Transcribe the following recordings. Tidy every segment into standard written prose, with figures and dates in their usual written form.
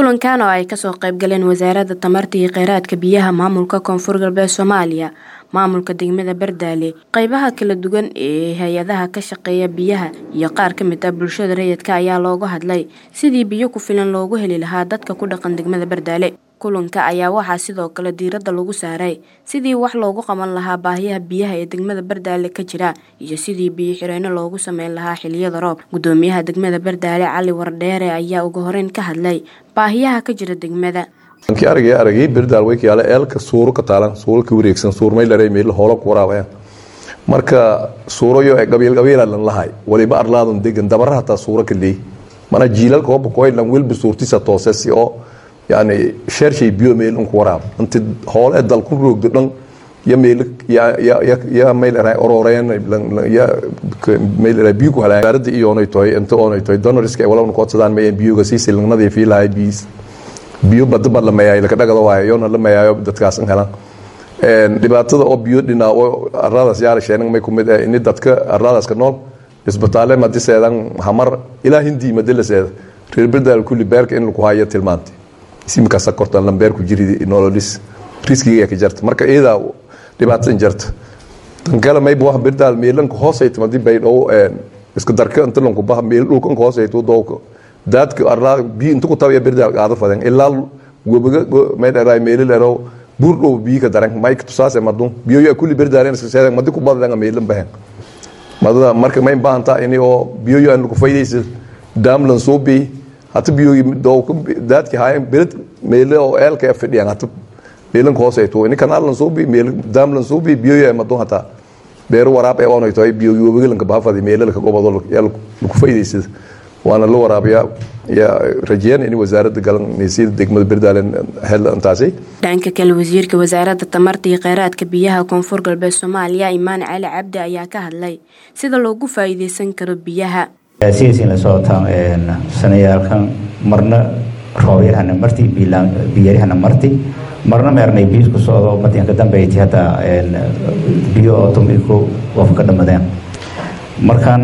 kulankan oo ay kasoo qayb galeen wasaaradda tamarta iyo kheyraadka biyaha maamulka Koonfur Galbeed Soomaaliya, maamulka degmada Bardaale, qaybaha kala duwan ee hay'adaha ka shaqeeya biyaha iyo qaar ka mid ah bulshada rayidka ayaa looga hadlay sidii biyo ku filan loogu heli lahaa dadka ku dhaqan degmada Bardaale. Kulanka ayaa waxaa sidoo kale diiradda lagu saaray sidii wax loogu qaban lahaa baahiyaha biyaha ee degmada Bardaale ka jira iyo sidii biyo xireenno loogu sameyn lahaa xilliyada roob. Gudoomiyaha degmada Bardaale Cali Wardheere ayaa ugu horeyn ka hadlay baahiyaha ka jira degmada. Anki aragay Bardaale way kiyala eelka suuro ka taalan suulka wareegsan suurmay laray meel holo ku waraabaya marka suurayo ay qabiil lan lahay waliba arlaadun degan dabaraha ta suuro kale mana jiilal koob kooy lan wilbi suurtisa toosasi oo يعني شرشي بيو ميل أنك وراب أنت هول أدل كل روك دلنا يا ميل يا ميل راي أورورين يا ميل راي بيوك هلا بارد إيوني توي أنت أوني توي دون ريسك ولا نقاط سدان مين بيو قسيس اللي نادي فيه لاي بيس بيو بدل لما يا لك ده قضوا يونا لما يا بتكاسن هلا دبعت أو بيو دينا أو الرادس يا رشين ما يكون مده إني دتك الرادس كنول إسبتالة ما تسيدان همر إلى هندي مدل سيد ريبردال كل بيرك إنه كهاية تلمانتي simka sakortan lambeer ku jiri nololis riskiga ka jarta marka eeda dhibaatan jarta tan kale may buu Bardaale meelan ku hoosayto madii bay dhow isku darka inta lanku baa meel dhulkan ku hoosayto dowka dadka arla bi inta ku tabiya Bardaale qaado fadan ilaa gobaga may dharay meel leero buurdhow bi ka daran may ku tusaase madun biyo ya kulli Bardaale iska seedan madii ku badan meelan baahan madada marka may baahanta in oo biyo ya ku faydaysid daamlan soo bi hata biyo dowka dadka haayeen bilad meel oo eelka fadhiyaan hata meelan ku hoosayto in kanaalan soo bi meel daamlan soo bi biyo ya madun hata beer waraab ay oo noqoto biyo webigan ka baafadi meelka gobol ku faydaysid waana la waraabiya ya rajeen in wasaaradda galnaysid degmada Bardaale hel antaasi dhanka kale wasiirka wasaaradda tamarta iyo kheyraadka biyaha Koonfur Galbeed Soomaaliya Imaan Cali Cabdi ayaa ka hadlay sida loogu faa'iideysan karo biyaha siyaasiyiin la socotaan sanayaalkan marna roobyahana marti biyarihana marti marna meernay biyo ku socdo madinka dambeeyay hada biyo automatico wafka dhamadeen markan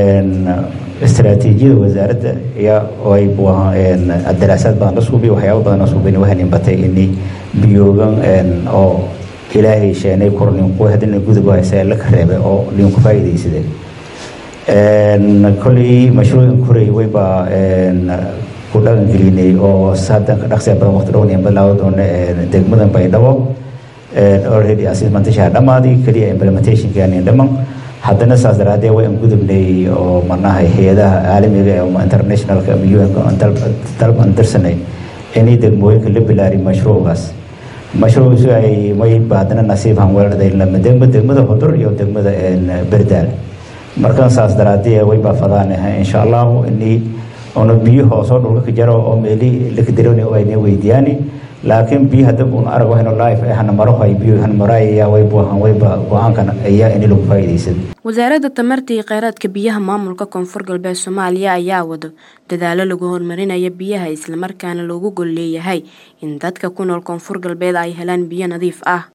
استراتيجية وزارة يا ويبوها الدراسات بان رسوبي وحياة بان رسوبي وهني بتي إني بيوغن أو إلهي شيء نيكورني وقوه هذا النجود بقى يسألك خريبة أو ليوم كفاية يسده كل مشروع كوري ويبا كودا إنجليني أو سادة كدخسة بمختارون ينبلاود أن دعمنا بيداو already assessment شهادة ما دي كلي implementation كأني دمن haddana saas daraadee way gudubnay oo marnahay hay'adaha caalamiga ee international ka UN dalban andarsanay inay degmooyinka la bilaari mashruucaas ay may baadana nasiib han weerarday lama degmada Hudur iyo degmada Bardaale markaan saas daraadee way baafadaan insha Allah inay ono biyo hoos oo dhulka ka jaro oo meeli la kadireen oo ay weydiyaani laakiin biyo hadda uu arag waxna live ahna maro hay biyo han maraya way go'aankan ayaa in lagu faa'iideysan wasaaradda tamarta iyo kheyraadka biyaha maamulka Koonfur Galbeed Soomaaliya ayaa wado dadaalo lagu horumarinayo biyaha isla markaana loogu gol leeyahay in dadka ku nool Koonfur Galbeed ay helaan biyo nadiif ah.